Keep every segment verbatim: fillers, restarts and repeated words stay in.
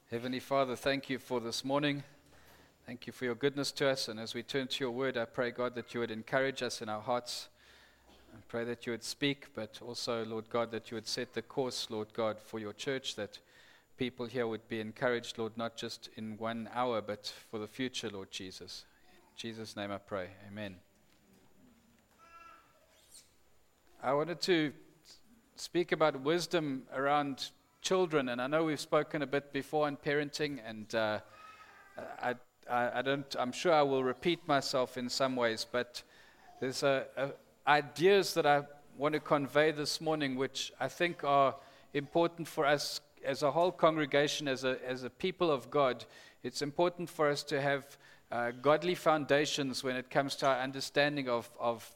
Heavenly Father, thank you for this morning. Thank you for your goodness to us. And as we turn to your word, I pray, God, that you would encourage us in our hearts. I pray that you would speak, but also, Lord God, that you would set the course, Lord God, for your church, that people here would be encouraged, Lord, not just in one hour, but for the future, Lord Jesus. In Jesus' name I pray. Amen. I wanted to speak about wisdom around children, and I know we've spoken a bit before on parenting, and uh, I, I, I don't. I'm sure I will repeat myself in some ways, but there's a, a ideas that I want to convey this morning, which I think are important for us as a whole congregation, as a as a people of God. It's important for us to have uh, godly foundations when it comes to our understanding of of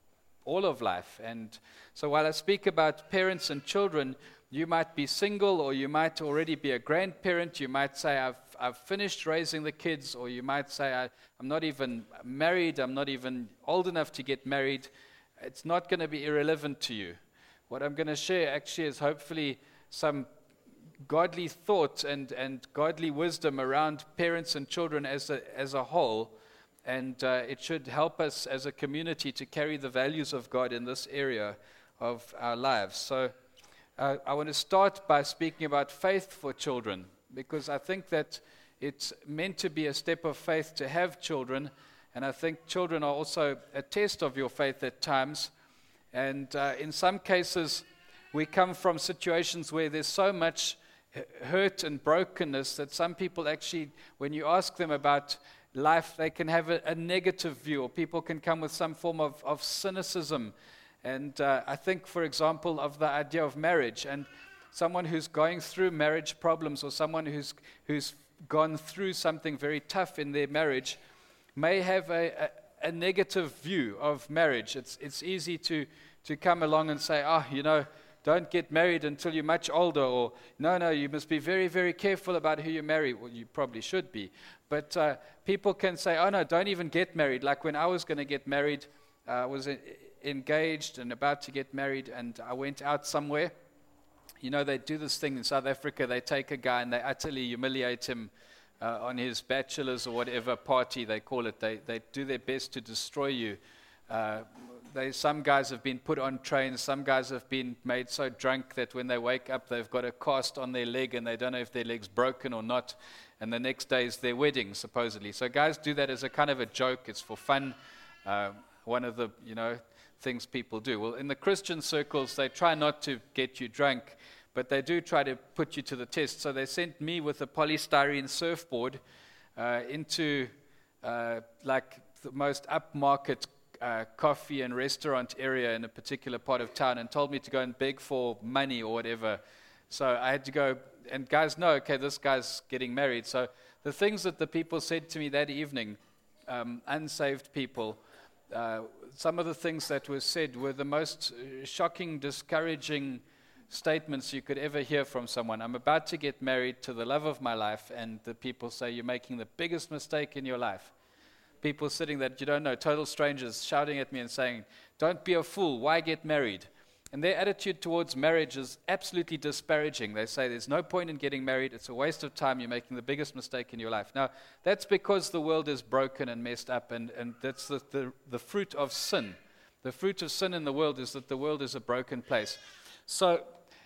all of life. And so, while I speak about parents and children, you might be single, or you might already be a grandparent. You might say, I've I've finished raising the kids, or you might say, I, I'm not even married, I'm not even old enough to get married. It's not going to be irrelevant to you. What I'm going to share actually is hopefully some godly thought and, and godly wisdom around parents and children as a, as a whole, and uh, it should help us as a community to carry the values of God in this area of our lives. So Uh, I want to start by speaking about faith for children, because I think that it's meant to be a step of faith to have children, and I think children are also a test of your faith at times. And uh, in some cases, we come from situations where there's so much hurt and brokenness that some people actually, when you ask them about life, they can have a, a negative view, or people can come with some form of, of cynicism. And uh, I think, for example, of the idea of marriage, and someone who's going through marriage problems, or someone who's who's gone through something very tough in their marriage, may have a, a, a negative view of marriage. It's it's easy to, to come along and say, oh, you know, don't get married until you're much older, or no, no, you must be very, very careful about who you marry. Well, you probably should be. But uh, people can say, oh, no, don't even get married. Like when I was going to get married, I uh, was a, engaged and about to get married, and I went out somewhere. You know, they do this thing in South Africa. They take a guy and they utterly humiliate him uh, on his bachelor's or whatever party they call it. They they do their best to destroy you. Uh, they some guys have been put on trains. Some guys have been made so drunk that when they wake up, they've got a cast on their leg and they don't know if their leg's broken or not. And the next day is their wedding, supposedly. So guys do that as a kind of a joke. It's for fun. Uh, one of the, you know, things people do. Well, in the Christian circles, they try not to get you drunk, but they do try to put you to the test. So they sent me with a polystyrene surfboard uh, into uh, like the most upmarket uh, coffee and restaurant area in a particular part of town, and told me to go and beg for money or whatever. So I had to go, and guys know, okay, this guy's getting married. So the things that the people said to me that evening, um, unsaved people, Uh, some of the things that were said were the most uh, shocking, discouraging statements you could ever hear from someone. I'm about to get married to the love of my life, and the people say, you're making the biggest mistake in your life. People sitting there that you don't know, total strangers, shouting at me and saying, don't be a fool, why get married? And their attitude towards marriage is absolutely disparaging. They say there's no point in getting married, it's a waste of time, you're making the biggest mistake in your life. Now, that's because the world is broken and messed up, and, and that's the, the, the fruit of sin. The fruit of sin in the world is that the world is a broken place. So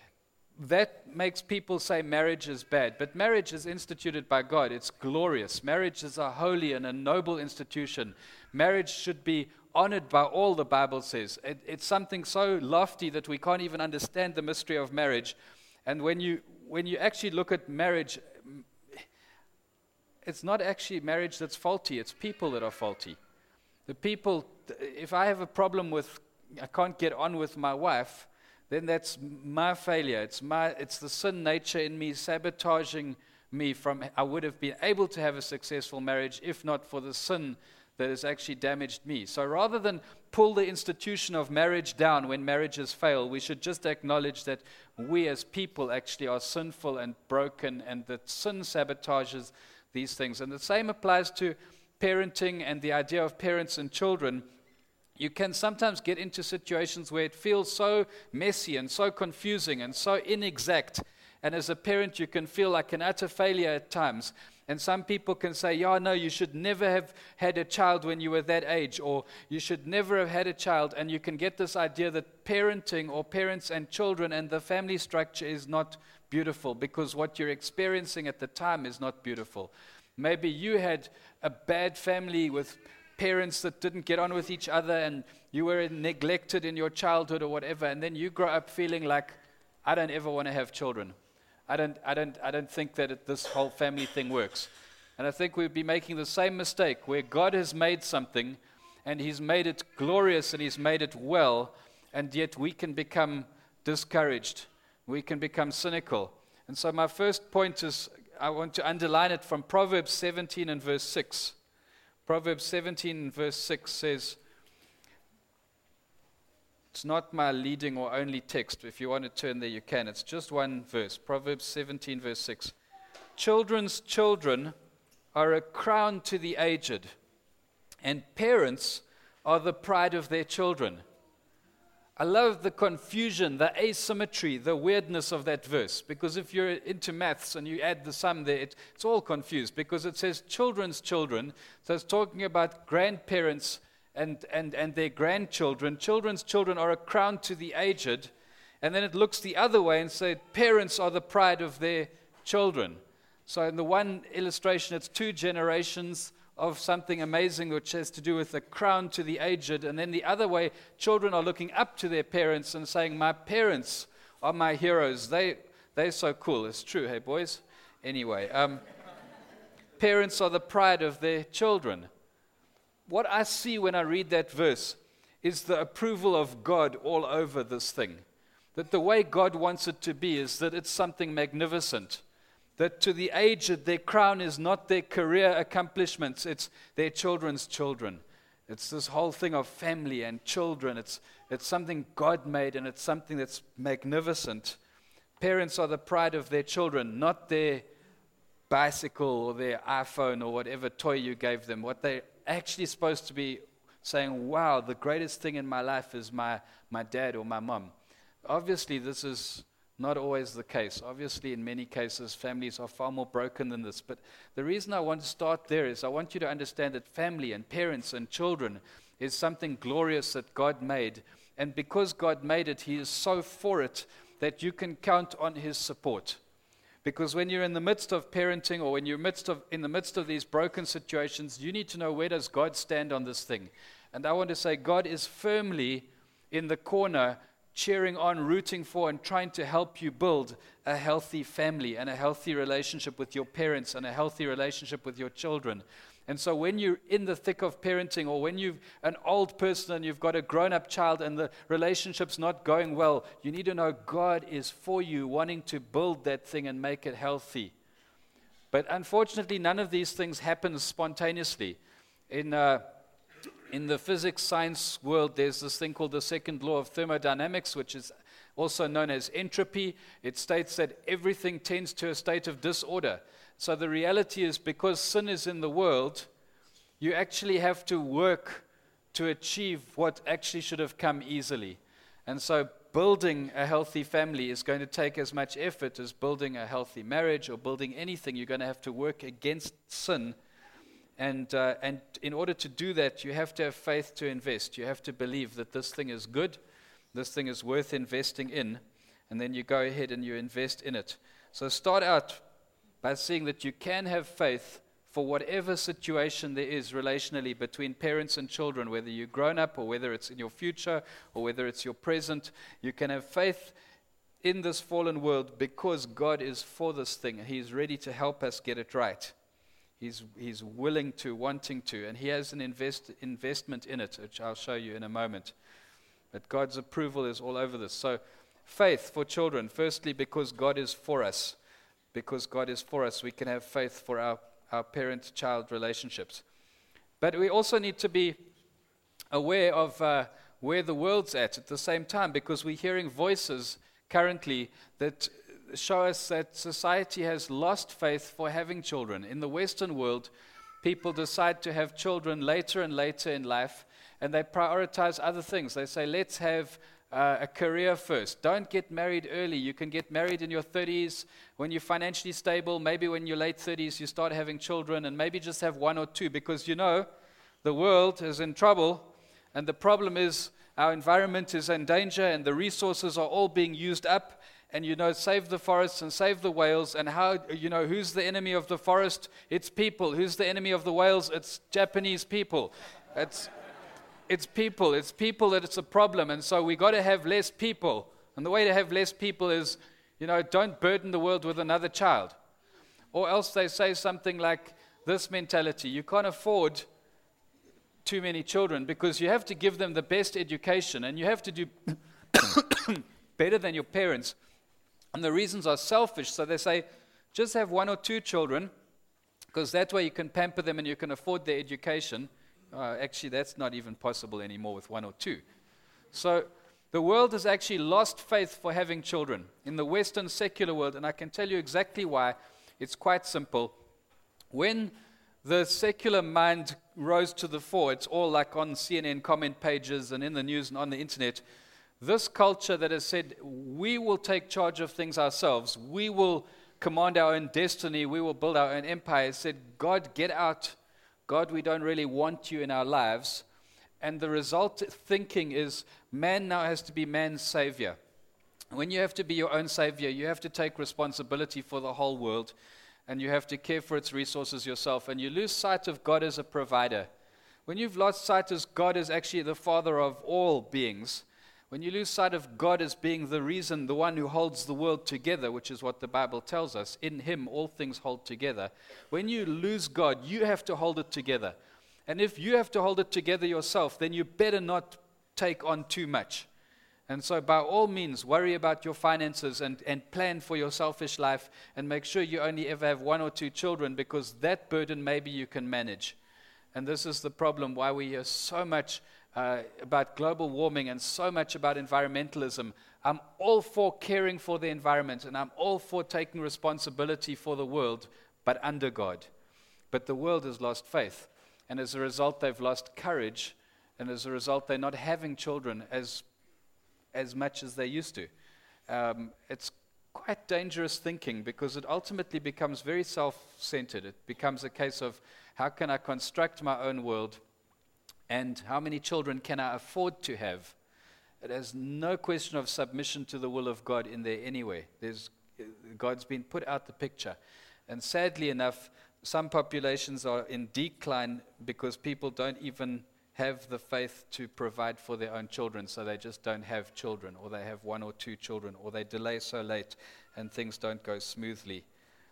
that makes people say marriage is bad. But marriage is instituted by God. It's glorious. Marriage is a holy and a noble institution. Marriage should be honored by all, the Bible says. It, it's something so lofty that we can't even understand the mystery of marriage. And when you when you actually look at marriage, it's not actually marriage that's faulty, it's people that are faulty. The people, if I have a problem with, I can't get on with my wife, then that's my failure. It's my it's the sin nature in me sabotaging me from, I would have been able to have a successful marriage if not for the sin that has actually damaged me. So rather than pull the institution of marriage down when marriages fail, we should just acknowledge that we as people actually are sinful and broken, and that sin sabotages these things. And the same applies to parenting and the idea of parents and children. You can sometimes get into situations where it feels so messy and so confusing and so inexact, And as a parent, you can feel like an utter failure at times. And some people can say, yeah, no, you should never have had a child when you were that age, or you should never have had a child. And you can get this idea that parenting or parents and children and the family structure is not beautiful because what you're experiencing at the time is not beautiful. Maybe you had a bad family with parents that didn't get on with each other and you were neglected in your childhood or whatever, and then you grow up feeling like, I don't ever want to have children. I don't, I don't, I don't think that it, this whole family thing works. And I think we'd be making the same mistake where God has made something and He's made it glorious and He's made it well, and yet we can become discouraged. We can become cynical. And so my first point is, I want to underline it from Proverbs seventeen and verse six. Proverbs seventeen and verse six says, it's not my leading or only text. If you want to turn there, you can. It's just one verse. Proverbs seventeen, verse six. Children's children are a crown to the aged, and parents are the pride of their children. I love the confusion, the asymmetry, the weirdness of that verse. Because if you're into maths and you add the sum there, it, it's all confused. Because it says children's children. So it's talking about grandparents and, and, and their grandchildren. Children's children are a crown to the aged. And then it looks the other way and says parents are the pride of their children. So in the one illustration, it's two generations of something amazing which has to do with a crown to the aged. And then the other way, children are looking up to their parents and saying, my parents are my heroes. They, they're so cool. It's true, hey boys? Anyway, um, parents are the pride of their children. What I see when I read that verse is the approval of God all over this thing. That the way God wants it to be is that it's something magnificent. That to the aged, their crown is not their career accomplishments, it's their children's children. It's this whole thing of family and children. It's, it's something God made, and it's something that's magnificent. Parents are the pride of their children, not their bicycle or their iPhone or whatever toy you gave them. What they're actually supposed to be saying, wow, the greatest thing in my life is my, my dad or my mom. Obviously, this is not always the case. Obviously, in many cases, families are far more broken than this. But the reason I want to start there is I want you to understand that family and parents and children is something glorious that God made. And because God made it, He is so for it that you can count on His support. Because when you're in the midst of parenting, or when you're midst of, in the midst of these broken situations, you need to know, where does God stand on this thing? And I want to say God is firmly in the corner, cheering on, rooting for, and trying to help you build a healthy family and a healthy relationship with your parents and a healthy relationship with your children. And so when you're in the thick of parenting, or when you're an old person and you've got a grown-up child and the relationship's not going well, you need to know God is for you, wanting to build that thing and make it healthy. But unfortunately, none of these things happen spontaneously. In uh, In the physics science world, there's this thing called the second law of thermodynamics, which is also known as entropy. It states that everything tends to a state of disorder. So the reality is, because sin is in the world, you actually have to work to achieve what actually should have come easily. And so building a healthy family is going to take as much effort as building a healthy marriage or building anything. You're going to have to work against sin. And uh, and in order to do that, you have to have faith to invest. You have to believe that this thing is good, this thing is worth investing in, and then you go ahead and you invest in it. So start out by seeing that you can have faith for whatever situation there is relationally between parents and children, whether you're grown up or whether it's in your future or whether it's your present. You can have faith in this fallen world because God is for this thing. He's ready to help us get it right. He's, he's willing to, wanting to, and He has an invest, investment in it, which I'll show you in a moment. But God's approval is all over this. So faith for children, firstly, because God is for us. Because God is for us, we can have faith for our, our parent-child relationships. But we also need to be aware of uh, where the world's at at the same time, because we're hearing voices currently that show us that society has lost faith for having children. In the Western world, people decide to have children later and later in life, and they prioritize other things. They say, let's have uh, a career first. Don't get married early. You can get married in your thirties when you're financially stable. Maybe when you're late thirties, you start having children, and maybe just have one or two, because you know the world is in trouble, and the problem is our environment is in danger, and the resources are all being used up. And, you know, save the forests and save the whales. And how, you know, who's the enemy of the forest? It's people. Who's the enemy of the whales? It's Japanese people. It's, it's people. It's people that it's a problem. And so we got to have less people. And the way to have less people is, you know, don't burden the world with another child. Or else they say something like this mentality: you can't afford too many children because you have to give them the best education and you have to do better than your parents. And the reasons are selfish. So they say, just have one or two children, because that way you can pamper them and you can afford their education. Uh, actually, that's not even possible anymore with one or two. So the world has actually lost faith for having children in the Western secular world, and I can tell you exactly why. It's quite simple. When the secular mind rose to the fore, it's all like on C N N comment pages and in the news and on the internet, this culture that has said, we will take charge of things ourselves, we will command our own destiny, we will build our own empire, said, God, get out. God, we don't really want you in our lives. And the result thinking is, man now has to be man's savior. When you have to be your own savior, you have to take responsibility for the whole world, and you have to care for its resources yourself, and you lose sight of God as a provider. When you've lost sight as God is actually the father of all beings, when you lose sight of God as being the reason, the one who holds the world together, which is what the Bible tells us, in him all things hold together. When you lose God, you have to hold it together. And if you have to hold it together yourself, then you better not take on too much. And so by all means, worry about your finances and, and plan for your selfish life, and make sure you only ever have one or two children, because that burden maybe you can manage. And this is the problem why we hear so much Uh, about global warming and so much about environmentalism. I'm all for caring for the environment, and I'm all for taking responsibility for the world, but under God. But the world has lost faith, and as a result they've lost courage, and as a result they're not having children as as much as they used to. Um, it's quite dangerous thinking, because it ultimately becomes very self-centered. It becomes a case of, how can I construct my own world, and how many children can I afford to have? It has no question of submission to the will of God in there anyway. There's, God's been put out the picture. And sadly enough, some populations are in decline because people don't even have the faith to provide for their own children, so they just don't have children, or they have one or two children, or they delay so late and things don't go smoothly.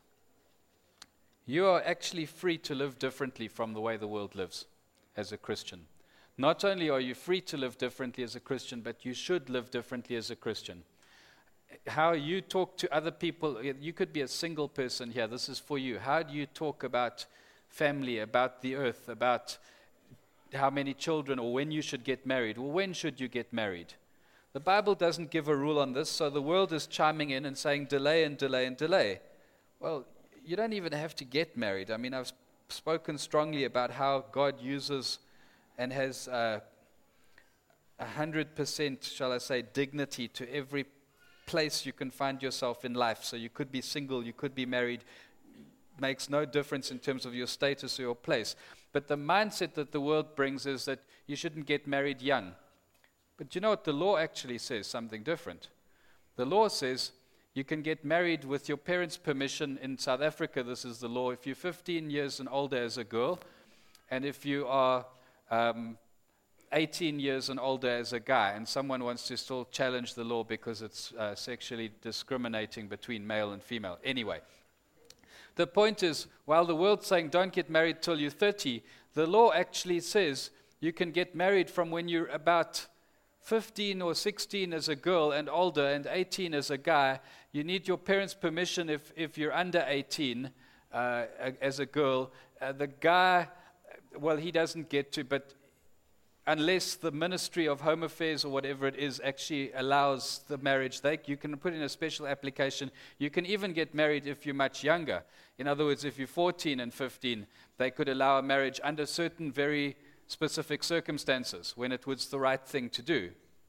You are actually free to live differently from the way the world lives as a Christian. Not only are you free to live differently as a Christian, but you should live differently as a Christian. How you talk to other people, you could be a single person here, this is for you. How do you talk about family, about the earth, about how many children, or when you should get married? Well, when should you get married? The Bible doesn't give a rule on this, so the world is chiming in and saying delay and delay and delay. Well, you don't even have to get married. I mean, I've spoken strongly about how God uses and has uh, a hundred percent, shall I say, dignity to every place you can find yourself in life. So you could be single, you could be married. Makes no difference in terms of your status or your place. But the mindset that the world brings is that you shouldn't get married young. But you know what? The law actually says something different. The law says you can get married with your parents' permission. In South Africa, this is the law. If you're fifteen years and older as a girl, and if you are um, eighteen years and older as a guy, and someone wants to still challenge the law because it's uh, sexually discriminating between male and female. Anyway, the point is, while the world's saying don't get married till you're thirty, the law actually says you can get married from when you're about fifteen or sixteen as a girl and older, and eighteen as a guy. You need your parents' permission if, if you're under eighteen uh, as a girl. Uh, the guy, well, he doesn't get to, but unless the Ministry of Home Affairs or whatever it is actually allows the marriage, they, you can put in a special application. You can even get married if you're much younger. In other words, if you're fourteen and fifteen, they could allow a marriage under certain very specific circumstances when it was the right thing to do.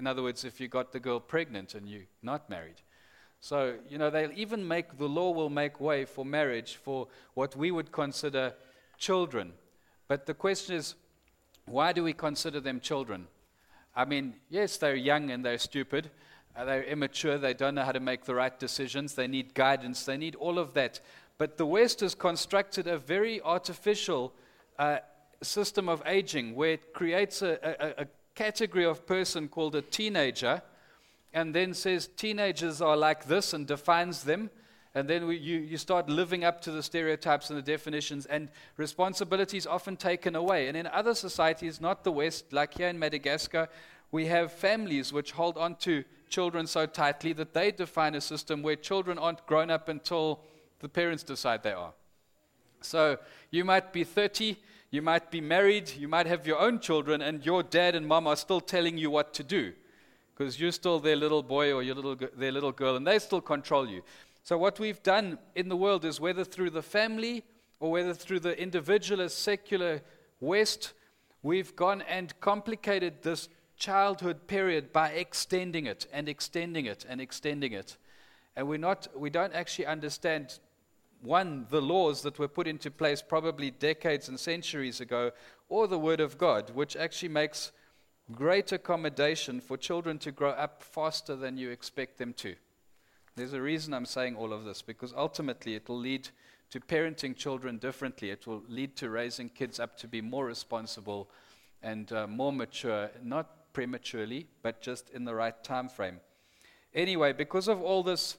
in other words, if you got the girl pregnant and you're not married. So, you know, they'll even make, the law will make way for marriage for what we would consider children. But the question is, why do we consider them children? I mean, yes, they're young and they're stupid. Uh, they're immature. They don't know how to make the right decisions. They need guidance. They need all of that. But the West has constructed a very artificial uh, system of aging where it creates a, a, a category of person called a teenager, and then says teenagers are like this and defines them, and then we, you, you start living up to the stereotypes and the definitions, and responsibility is often taken away. And in other societies, not the West, like here in Madagascar, we have families which hold on to children so tightly that they define a system where children aren't grown up until the parents decide they are. So you might be thirty, you might be married, you might have your own children, and your dad and mom are still telling you what to do, because you're still their little boy or your little their little girl, and they still control you. So what we've done in the world is, whether through the family or whether through the individualist secular West, we've gone and complicated this childhood period by extending it and extending it and extending it. And we're not, we don't actually understand, one, the laws that were put into place probably decades and centuries ago, or the Word of God, which actually makes great accommodation for children to grow up faster than you expect them to. There's a reason I'm saying all of this, because ultimately it will lead to parenting children differently. It will lead to raising kids up to be more responsible and uh, more mature, not prematurely, but just in the right time frame. Anyway, because of all this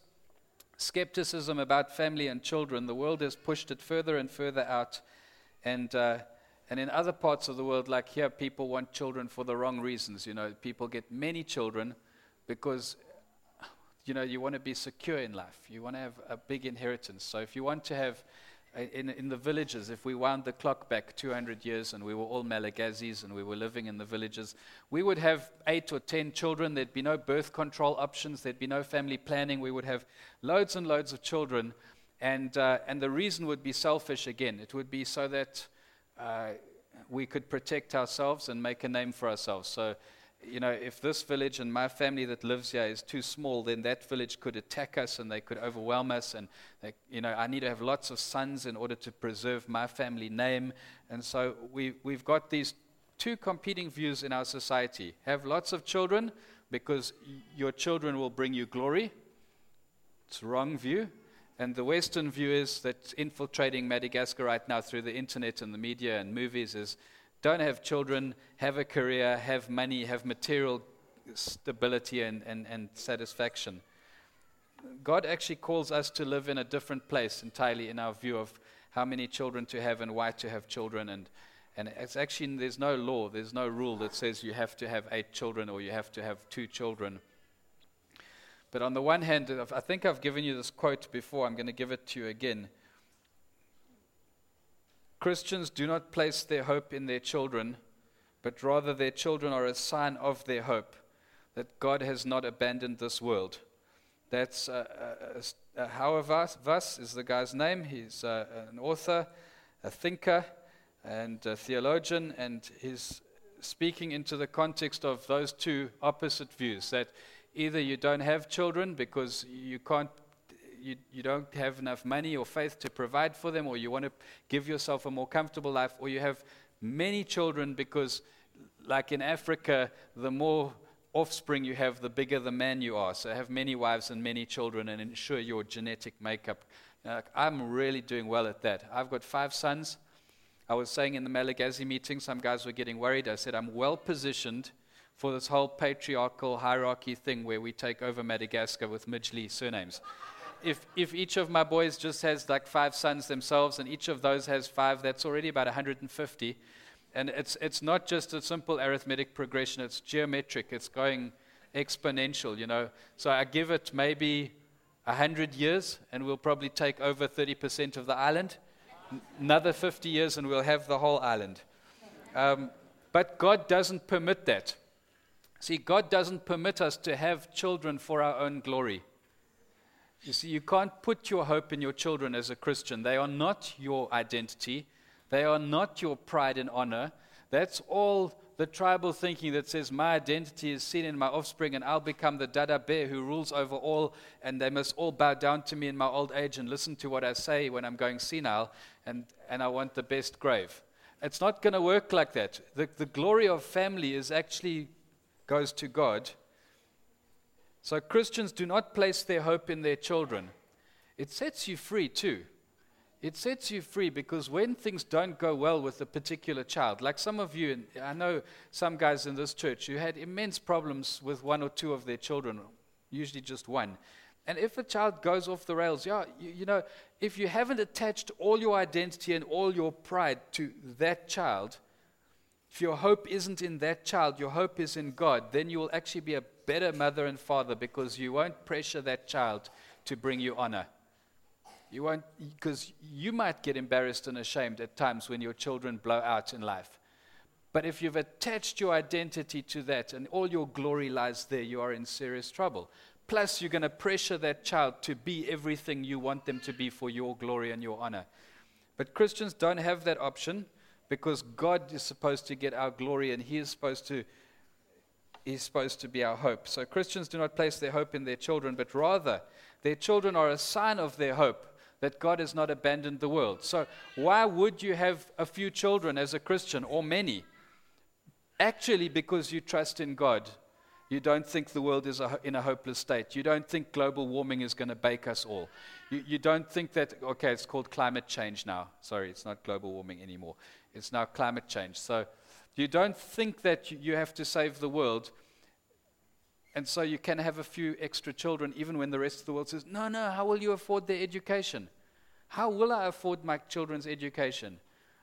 skepticism about family and children, the world has pushed it further and further out. And uh, and in other parts of the world, like here, people want children for the wrong reasons. You know, people get many children because, you know, you want to be secure in life. You want to have a big inheritance. So if you want to have, uh, in, in the villages, if we wound the clock back two hundred years and we were all Malagazis and we were living in the villages, we would have eight or ten children. There'd be no birth control options. There'd be no family planning. We would have loads and loads of children. And, uh, and the reason would be selfish again. It would be so that uh, we could protect ourselves and make a name for ourselves. So, you know, if this village and my family that lives here is too small, then that village could attack us and they could overwhelm us. And, they, you know, I need to have lots of sons in order to preserve my family name. And so we, we've got these two competing views in our society. Have lots of children because y- your children will bring you glory. It's the wrong view. And the Western view is that infiltrating Madagascar right now through the internet and the media and movies is, don't have children, have a career, have money, have material stability and, and, and satisfaction. God actually calls us to live in a different place entirely in our view of how many children to have and why to have children. And, and it's actually, there's no law, there's no rule that says you have to have eight children or you have to have two children. But on the one hand, I think I've given you this quote before. I'm going to give it to you again. Christians do not place their hope in their children, but rather their children are a sign of their hope, that God has not abandoned this world. That's uh, uh, uh, Howard Voss is the guy's name. He's uh, an author, a thinker, and a theologian, and he's speaking into the context of those two opposite views, that either you don't have children because you can't, you, you don't have enough money or faith to provide for them, or you want to give yourself a more comfortable life, or you have many children because, like in Africa, the more offspring you have, the bigger the man you are. So have many wives and many children and ensure your genetic makeup. Now, I'm really doing well at that. I've got five sons. I was saying in the Malagasy meeting, some guys were getting worried. I said, I'm well positioned for this whole patriarchal hierarchy thing where we take over Madagascar with Midgley surnames. If if each of my boys just has like five sons themselves and each of those has five, that's already about one hundred fifty. And it's it's not just a simple arithmetic progression, it's geometric, it's going exponential, you know. So I give it maybe one hundred years and we'll probably take over thirty percent of the island. N- another fifty years and we'll have the whole island. Um, but God doesn't permit that. See, God doesn't permit us to have children for our own glory. You see, you can't put your hope in your children as a Christian. They are not your identity. They are not your pride and honor. That's all the tribal thinking that says my identity is seen in my offspring and I'll become the Dada bear who rules over all and they must all bow down to me in my old age and listen to what I say when I'm going senile and, and I want the best grave. It's not going to work like that. The, the glory of family is actually goes to God. So Christians do not place their hope in their children. It sets you free too. It sets you free because when things don't go well with a particular child, like some of you, and I know some guys in this church who had immense problems with one or two of their children, usually just one. And if a child goes off the rails, yeah, you, you know, if you haven't attached all your identity and all your pride to that child, if your hope isn't in that child, your hope is in God, then you will actually be a better mother and father because you won't pressure that child to bring you honor. You won't, because you might get embarrassed and ashamed at times when your children blow out in life. But if you've attached your identity to that and all your glory lies there, you are in serious trouble. Plus, you're going to pressure that child to be everything you want them to be for your glory and your honor. But Christians don't have that option because God is supposed to get our glory and He is supposed to, He's supposed to be our hope. So Christians do not place their hope in their children, but rather their children are a sign of their hope, that God has not abandoned the world. So why would you have a few children as a Christian, or many? Actually, because you trust in God. You don't think the world is a, in a hopeless state. You don't think global warming is going to bake us all. You, you don't think that, okay, it's called climate change now. Sorry, it's not global warming anymore. It's now climate change. So you don't think that you, you have to save the world. And so you can have a few extra children even when the rest of the world says, no, no, how will you afford their education? How will I afford my children's education?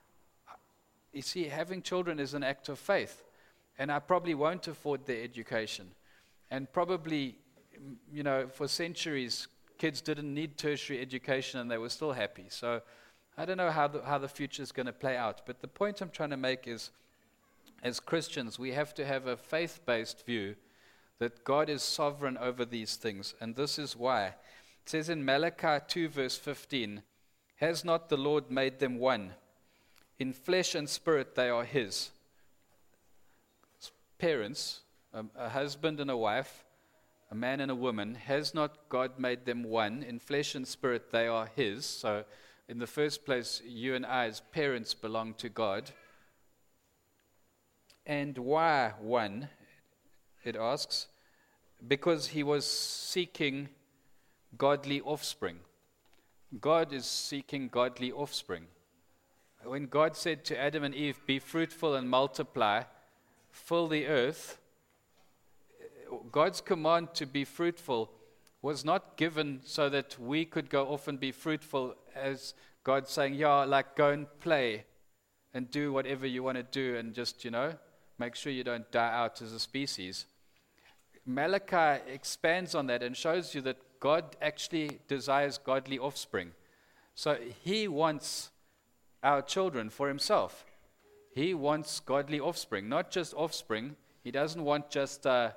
You see, having children is an act of faith. And I probably won't afford their education. And probably, you know, for centuries, kids didn't need tertiary education and they were still happy. So I don't know how the, how the future is going to play out. But the point I'm trying to make is, as Christians, we have to have a faith-based view that God is sovereign over these things. And this is why. It says in Malachi two verse fifteen, has not the Lord made them one? In flesh and spirit they are His. Parents, a, a husband and a wife, a man and a woman, has not God made them one? In flesh and spirit they are His. So in the first place, you and I as parents belong to God. And why one? It asks, because He was seeking godly offspring. God is seeking godly offspring. When God said to Adam and Eve, be fruitful and multiply, fill the earth, God's command to be fruitful was not given so that we could go off and be fruitful, as God saying, yeah, like go and play and do whatever you want to do and just, you know, make sure you don't die out as a species. Malachi expands on that and shows you that God actually desires godly offspring. So He wants our children for Himself. He wants godly offspring, not just offspring. He doesn't want just uh,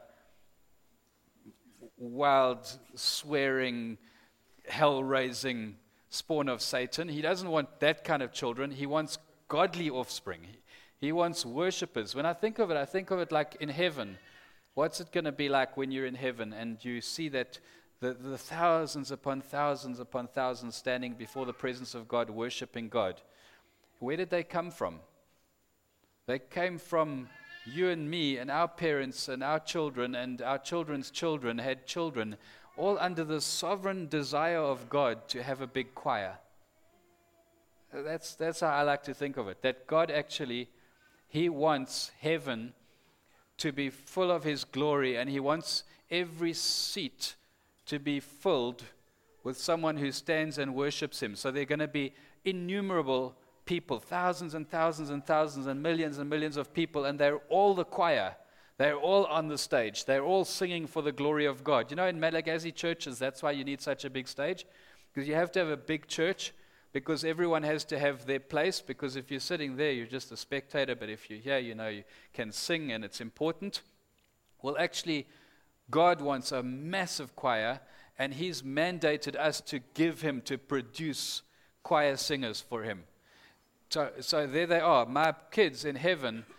wild, swearing, hell-raising spawn of Satan. He doesn't want that kind of children. He wants godly offspring. He, he wants worshippers. When I think of it, I think of it like in heaven. What's it going to be like when you're in heaven and you see that the, the thousands upon thousands upon thousands standing before the presence of God, worshiping God? Where did they come from? They came from you and me and our parents and our children and our children's children had children, all under the sovereign desire of God to have a big choir. That's, that's how I like to think of it, that God actually, He wants heaven to be full of His glory, and He wants every seat to be filled with someone who stands and worships Him. So there are going to be innumerable people, thousands and thousands and thousands and millions and millions of people, and they're all the choir. They're all on the stage. They're all singing for the glory of God. You know, in Malagasy churches, that's why you need such a big stage, because you have to have a big church, because everyone has to have their place, because if you're sitting there, you're just a spectator, but if you're here, you know, you can sing and it's important. Well, actually, God wants a massive choir, and He's mandated us to give Him, to produce choir singers for Him. So, so there they are, my kids in heaven.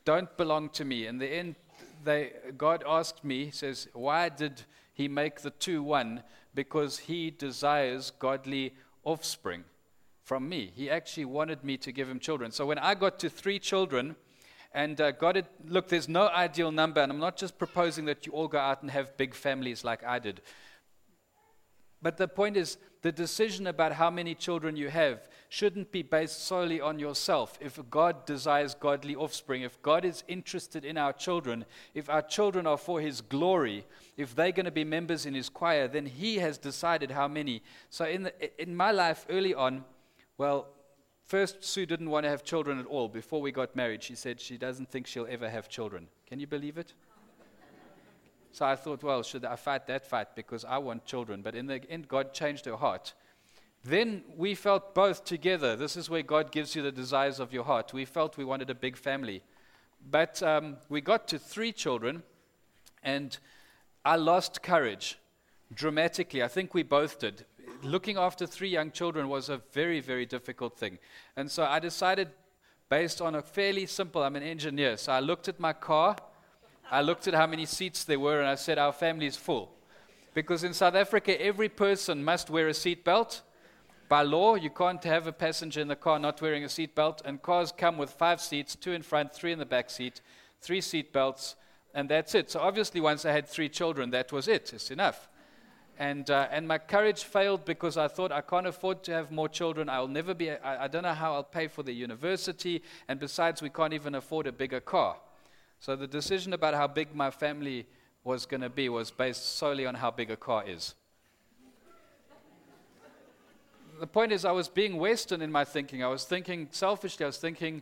don't belong to me. In the end, they, God asked me, says, why did he make the two one? Because he desires godly offspring from me. He actually wanted me to give him children. So when I got to three children, and uh, got it, look, there's no ideal number, and I'm not just proposing that you all go out and have big families like I did. But the point is, the decision about how many children you have shouldn't be based solely on yourself. If God desires godly offspring, if God is interested in our children, if our children are for his glory, if they're going to be members in his choir, then he has decided how many. So in the, in my life early on, well, first Sue didn't want to have children at all. Before we got married, she said she doesn't think she'll ever have children. Can you believe it? So I thought, well, should I fight that fight because I want children? But in the end, God changed her heart. Then we felt both together. This is where God gives you the desires of your heart. We felt we wanted a big family. But um, we got to three children, and I lost courage dramatically. I think we both did. Looking after three young children was a very, very difficult thing. And so I decided, based on a fairly simple, I'm an engineer, so I looked at my car, I looked at how many seats there were, and I said, our family is full. Because in South Africa, every person must wear a seatbelt. By law, you can't have a passenger in the car not wearing a seatbelt, and cars come with five seats, two in front, three in the back seat, three seatbelts, and that's it. So obviously, once I had three children, that was it. It's enough. And uh, and my courage failed because I thought I can't afford to have more children. I'll never be, I, I don't know how I'll pay for the university, and besides, we can't even afford a bigger car. So the decision about how big my family was going to be was based solely on how big a car is. The point is, I was being Western in my thinking. I was thinking selfishly. I was thinking,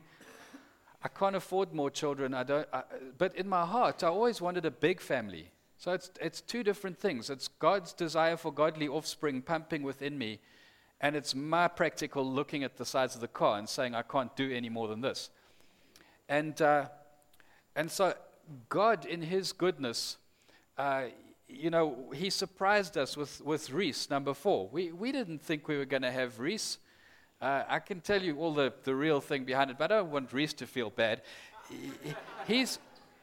I can't afford more children. I don't. I, but in my heart, I always wanted a big family. So it's it's two different things. It's God's desire for godly offspring pumping within me, and it's my practical looking at the size of the car and saying I can't do any more than this. And uh, and so God, in His goodness, uh, you know, He surprised us with with Reese, number four. We we didn't think we were going to have Reese. Uh, I can tell you all the the real thing behind it, but I don't want Reese to feel bad. He, he's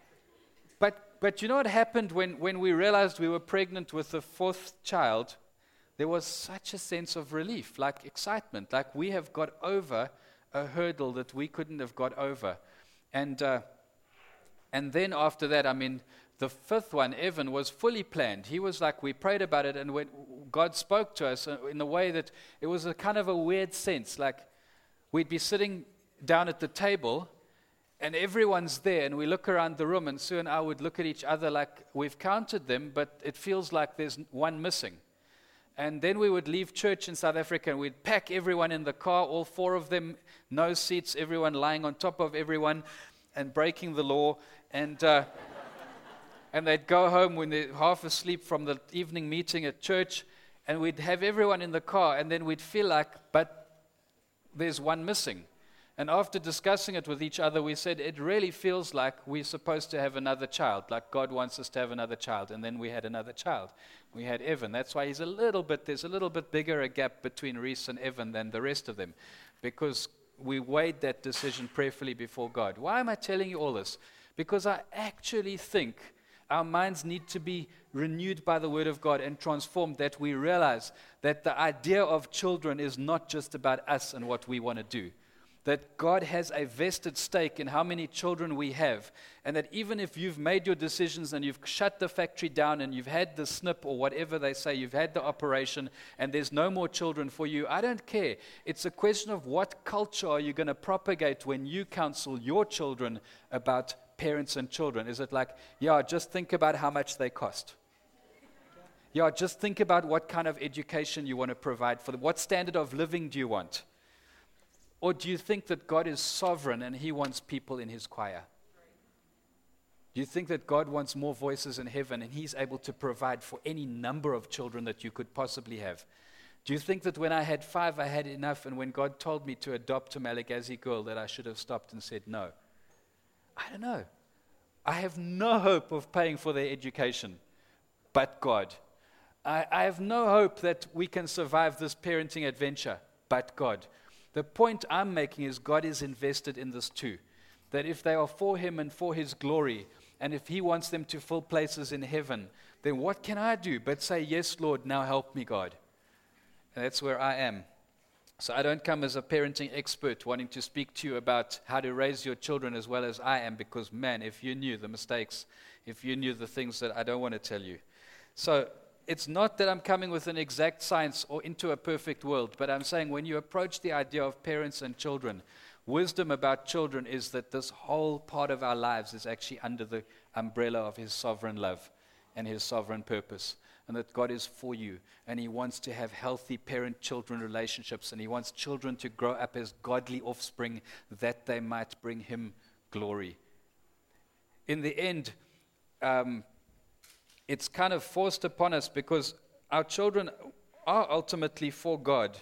but. But you know what happened when, when we realized we were pregnant with the fourth child? There was such a sense of relief, like excitement, like we have got over a hurdle that we couldn't have got over. And uh, and then after that, I mean, the fifth one, Evan, was fully planned. He was like, we prayed about it, and when God spoke to us in a way that it was a kind of a weird sense, like we'd be sitting down at the table, and everyone's there, and we look around the room, and Sue and I would look at each other like we've counted them, but it feels like there's one missing. And then we would leave church in South Africa, and we'd pack everyone in the car, all four of them, no seats, everyone lying on top of everyone, and breaking the law. And uh, and they'd go home when they're half asleep from the evening meeting at church, and we'd have everyone in the car, and then we'd feel like, but there's one missing. And after discussing it with each other, we said, it really feels like we're supposed to have another child, like God wants us to have another child. And then we had another child. We had Evan. That's why he's a little bit, there's a little bit bigger a gap between Reese and Evan than the rest of them, because we weighed that decision prayerfully before God. Why am I telling you all this? Because I actually think our minds need to be renewed by the Word of God and transformed, that we realize that the idea of children is not just about us and what we want to do. That God has a vested stake in how many children we have, and that even if you've made your decisions and you've shut the factory down and you've had the snip or whatever they say, you've had the operation and there's no more children for you, I don't care. It's a question of what culture are you going to propagate when you counsel your children about parents and children. Is it like, yeah, just think about how much they cost? Yeah, just think about what kind of education you want to provide for them. What standard of living do you want? Or do you think that God is sovereign and He wants people in His choir? Do you think that God wants more voices in heaven and He's able to provide for any number of children that you could possibly have? Do you think that when I had five, I had enough, and when God told me to adopt a Malagasy girl that I should have stopped and said no? I don't know. I have no hope of paying for their education, but God. I, I have no hope that we can survive this parenting adventure, but God. The point I'm making is God is invested in this too. that if they are for him and for his glory, and if he wants them to fill places in heaven, then what can I do but say, yes, Lord, now help me, God. And that's where I am. So I don't come as a parenting expert wanting to speak to you about how to raise your children as well as I am, because, man, if you knew the mistakes, if you knew the things that I don't want to tell you. So it's not that I'm coming with an exact science or into a perfect world, but I'm saying when you approach the idea of parents and children, wisdom about children is that this whole part of our lives is actually under the umbrella of his sovereign love and his sovereign purpose. And that God is for you, and he wants to have healthy parent-children relationships, and he wants children to grow up as godly offspring that they might bring him glory. In the end, um, it's kind of forced upon us because our children are ultimately for God.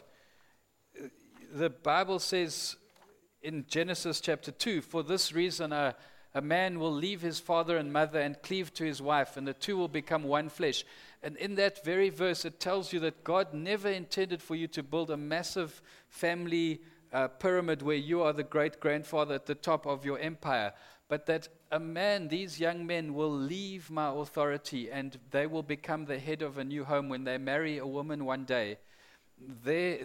The Bible says in Genesis chapter two, for this reason a, a man will leave his father and mother and cleave to his wife, and the two will become one flesh. And in that very verse, it tells you that God never intended for you to build a massive family uh, pyramid where you are the great-grandfather at the top of your empire, but that a man, these young men, will leave my authority and they will become the head of a new home when they marry a woman one day. There,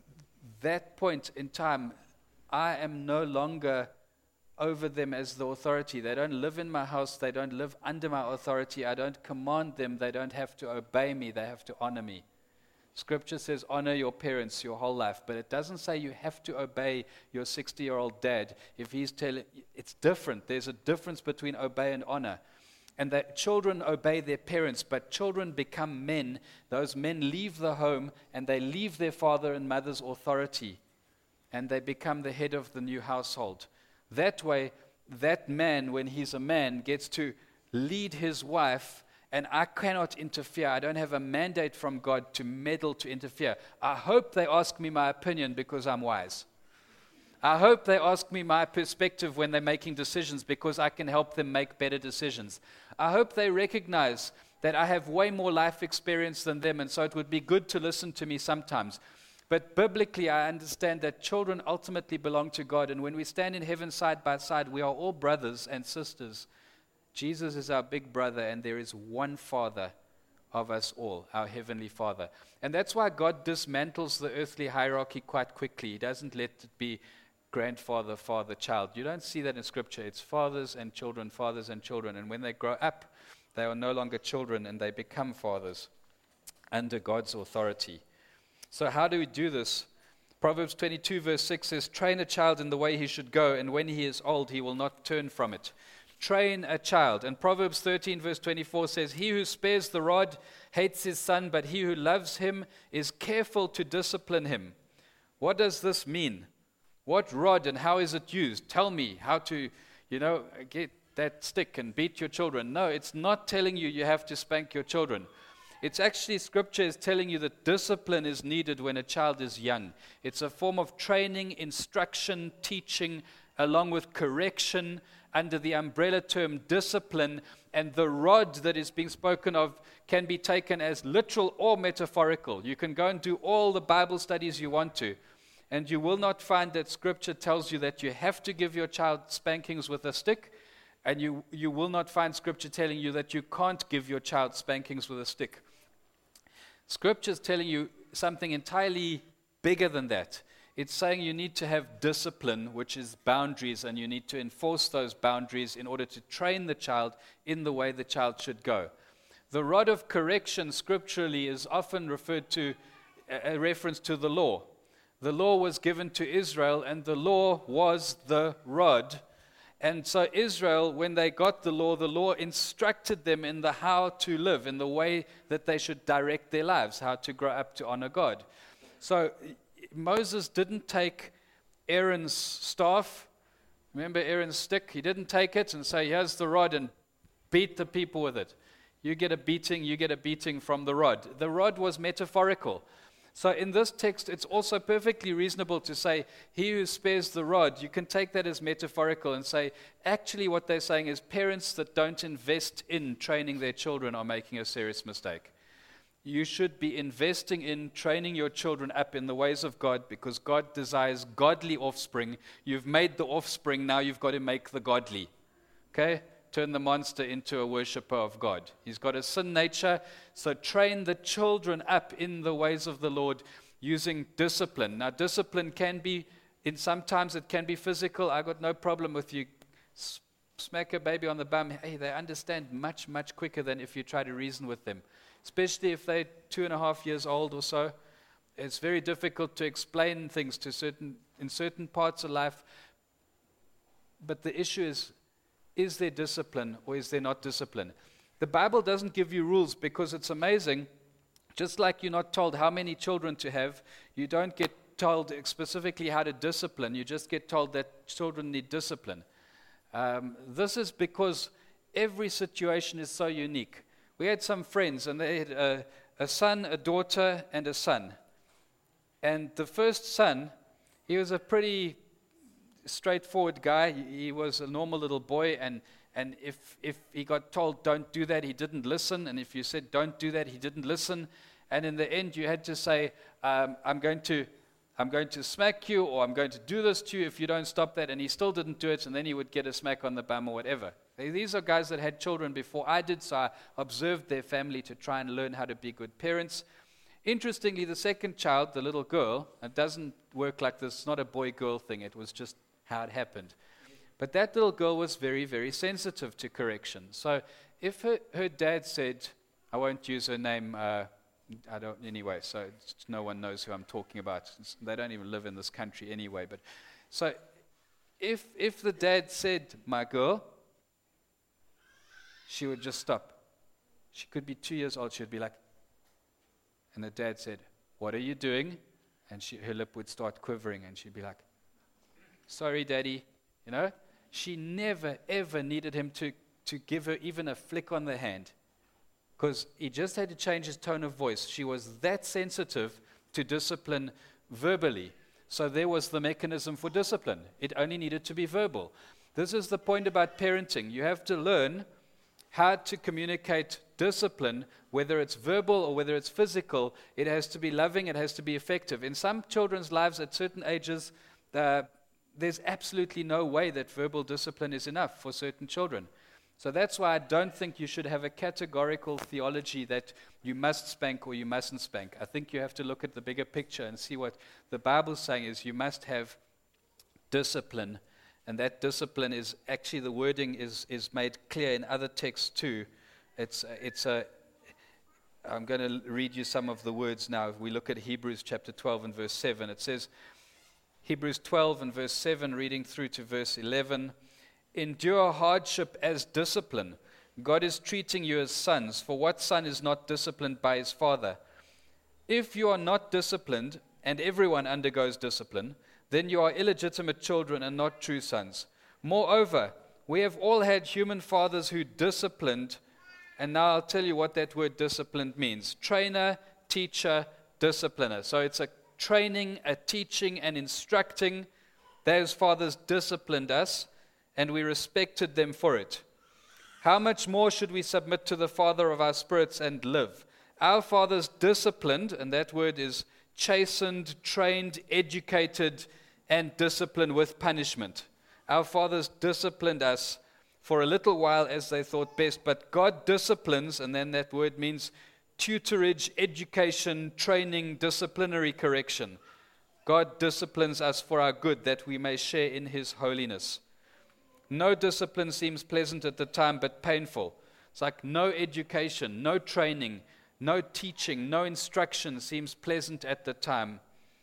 that point in time, I am no longer over them as the authority. They don't live in my house. They don't live under my authority. I don't command them. They don't have to obey me. They have to honor me. Scripture says honor your parents your whole life, but it doesn't say you have to obey your sixty-year-old dad if he's telling. It's different. There's a difference between obey and honor. And that children obey their parents, but children become men. Those men leave the home and they leave their father and mother's authority, and they become the head of the new household. That way, that man, when he's a man, gets to lead his wife, and I cannot interfere. I don't have a mandate from God to meddle, to interfere. I hope they ask me my opinion because I'm wise. I hope they ask me my perspective when they're making decisions because I can help them make better decisions. I hope they recognize that I have way more life experience than them, and so it would be good to listen to me sometimes. But biblically, I understand that children ultimately belong to God. And when we stand in heaven side by side, we are all brothers and sisters. Jesus is our big brother, and there is one Father of us all, our Heavenly Father. And that's why God dismantles the earthly hierarchy quite quickly. He doesn't let it be grandfather, father, child. You don't see that in Scripture. It's fathers and children, fathers and children. And when they grow up, they are no longer children, and they become fathers under God's authority. So how do we do this? Proverbs twenty-two verse six says, train a child in the way he should go, and when he is old, he will not turn from it. Train a child. And Proverbs thirteen verse twenty-four says, he who spares the rod hates his son, but he who loves him is careful to discipline him. What does this mean? What rod and how is it used? Tell me how to, you know, get that stick and beat your children. No, it's not telling you you have to spank your children. It's actually, Scripture is telling you that discipline is needed when a child is young. It's a form of training, instruction, teaching, along with correction under the umbrella term discipline. And the rod that is being spoken of can be taken as literal or metaphorical. You can go and do all the Bible studies you want to, and you will not find that Scripture tells you that you have to give your child spankings with a stick, and you, you will not find Scripture telling you that you can't give your child spankings with a stick. Scripture is telling you something entirely bigger than that. It's saying you need to have discipline, which is boundaries, and you need to enforce those boundaries in order to train the child in the way the child should go. The rod of correction scripturally is often referred to a reference to the law. The law was given to Israel, and the law was the rod. And so Israel, when they got the law, the law instructed them in the how to live, in the way that they should direct their lives, how to grow up to honor God. So Moses didn't take Aaron's staff. Remember Aaron's stick? He didn't take it and say, here's the rod, and beat the people with it. You get a beating, you get a beating from the rod. The rod was metaphorical. So in this text, it's also perfectly reasonable to say, he who spares the rod, you can take that as metaphorical and say, actually what they're saying is parents that don't invest in training their children are making a serious mistake. you should be investing in training your children up in the ways of God, because God desires godly offspring. You've made the offspring, now you've got to make the godly. Okay? Turn the monster into a worshiper of God. He's got a sin nature, so train the children up in the ways of the Lord using discipline. Now, discipline can be, in sometimes it can be physical. I got no problem with you smack a baby on the bum. Hey, they understand much, much quicker than if you try to reason with them. Especially if they're two and a half years old or so. It's very difficult to explain things to certain in certain parts of life. But the issue is, is there discipline or is there not discipline? The Bible doesn't give you rules, because it's amazing. Just like you're not told how many children to have, you don't get told specifically how to discipline. You just get told that children need discipline. Um, this is because every situation is so unique. We had some friends, and they had a, a son, a daughter, and a son. And the first son, he was a pretty straightforward guy. He, he was a normal little boy, and, and if, if he got told, don't do that, he didn't listen. And if you said, don't do that, he didn't listen. And in the end, you had to say, um, I'm going to... I'm going to smack you, or I'm going to do this to you if you don't stop that. And he still didn't do it, and then he would get a smack on the bum or whatever. These are guys that had children before I did, so I observed their family to try and learn how to be good parents. Interestingly, the second child, the little girl, it doesn't work like this. It's not a boy-girl thing. It was just how it happened. But that little girl was very, very sensitive to correction. So if her, her dad said, I won't use her name, uh, I don't anyway, so no one knows who I'm talking about. It's, they don't even live in this country anyway. But so if if the dad said, my girl, she would just stop. She could be two years old. She would be like, and the dad said, what are you doing? And she, her lip would start quivering, and she'd be like, sorry, Daddy. You know, she never, ever needed him to, to give her even a flick on the hand, because he just had to change his tone of voice. She was that sensitive to discipline verbally. So there was the mechanism for discipline. It only needed to be verbal. This is the point about parenting. You have to learn how to communicate discipline, whether it's verbal or whether it's physical. It has to be loving. It has to be effective. In some children's lives at certain ages, uh, there's absolutely no way that verbal discipline is enough for certain children. So that's why I don't think you should have a categorical theology that you must spank or you mustn't spank. I think you have to look at the bigger picture and see what the Bible's saying is you must have discipline. And that discipline is actually, the wording is, is made clear in other texts too. It's, it's a, I'm going to read you some of the words now. If we look at Hebrews chapter twelve and verse seven, it says, Hebrews twelve and verse seven, reading through to verse eleven, endure hardship as discipline. God is treating you as sons, for what son is not disciplined by his father? If you are not disciplined, and everyone undergoes discipline, then you are illegitimate children and not true sons. Moreover, we have all had human fathers who disciplined, and now I'll tell you what that word disciplined means. Trainer, teacher, discipliner. So it's a training, a teaching, and instructing. Those fathers disciplined us, and we respected them for it. How much more should we submit to the Father of our spirits and live? Our fathers disciplined, and that word is chastened, trained, educated, and disciplined with punishment. Our fathers disciplined us for a little while as they thought best, but God disciplines, and then that word means tutorage, education, training, disciplinary correction. God disciplines us for our good, that we may share in his holiness. No discipline seems pleasant at the time, but painful. It's like no education, no training, no teaching, no instruction seems pleasant at the time,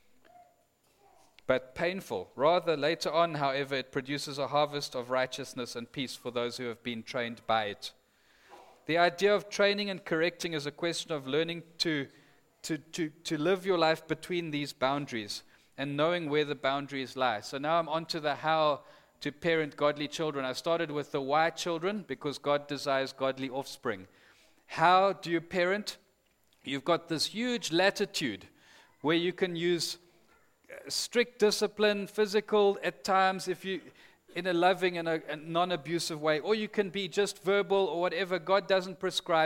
but painful. Rather, later on, however, it produces a harvest of righteousness and peace for those who have been trained by it. The idea of training and correcting is a question of learning to, to, to, to live your life between these boundaries and knowing where the boundaries lie. So now I'm on to the how to parent godly children. I started with the why children, because God desires godly offspring. How do you parent? You've got this huge latitude where you can use strict discipline, physical at times, if you, in a loving and a, a non-abusive way, or you can be just verbal or whatever. God doesn't prescribe,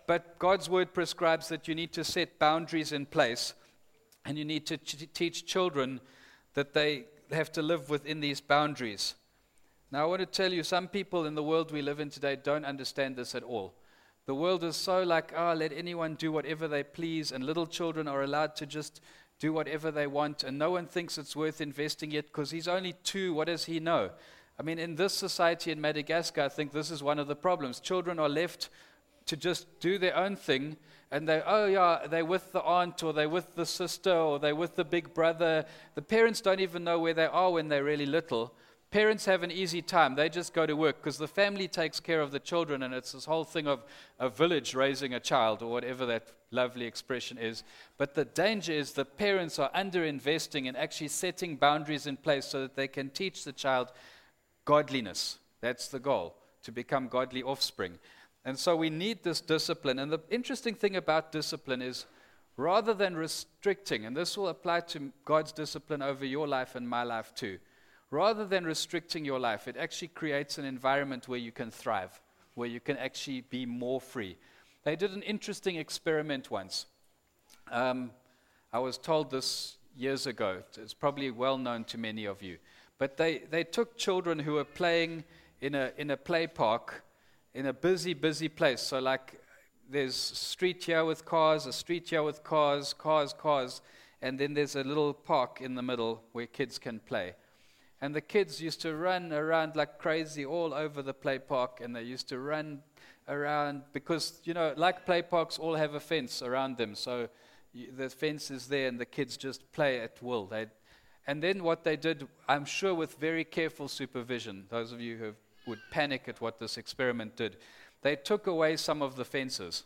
but God's word prescribes that you need to set boundaries in place, and you need to ch- teach children that they have to live within these boundaries. Now, I want to tell you, some people in the world we live in today don't understand this at all. The world is so like, oh, let anyone do whatever they please, and little children are allowed to just do whatever they want, and no one thinks it's worth investing yet because he's only two. What does he know? I mean, in this society in Madagascar, I think this is one of the problems. Children are left to just do their own thing, and they, oh yeah, they're with the aunt, or they're with the sister, or they're with the big brother. The parents don't even know where they are when they're really little. Parents have an easy time. They just go to work because the family takes care of the children, and it's this whole thing of a village raising a child, or whatever that lovely expression is. But the danger is the parents are underinvesting in actually setting boundaries in place so that they can teach the child godliness. That's the goal, to become godly offspring. And so we need this discipline. And the interesting thing about discipline is, rather than restricting, and this will apply to God's discipline over your life and my life too, rather than restricting your life, it actually creates an environment where you can thrive, where you can actually be more free. They did an interesting experiment once. Um, I was told this years ago. It's probably well known to many of you. But they, they took children who were playing in a in a play park, in a busy, busy place. So like there's a street here with cars, a street here with cars, cars, cars, and then there's a little park in the middle where kids can play. And the kids used to run around like crazy all over the play park, and they used to run around because, you know, like play parks all have a fence around them. So you, the fence is there, and the kids just play at will. They, and then what they did, I'm sure with very careful supervision, those of you who would panic at what this experiment did, they took away some of the fences.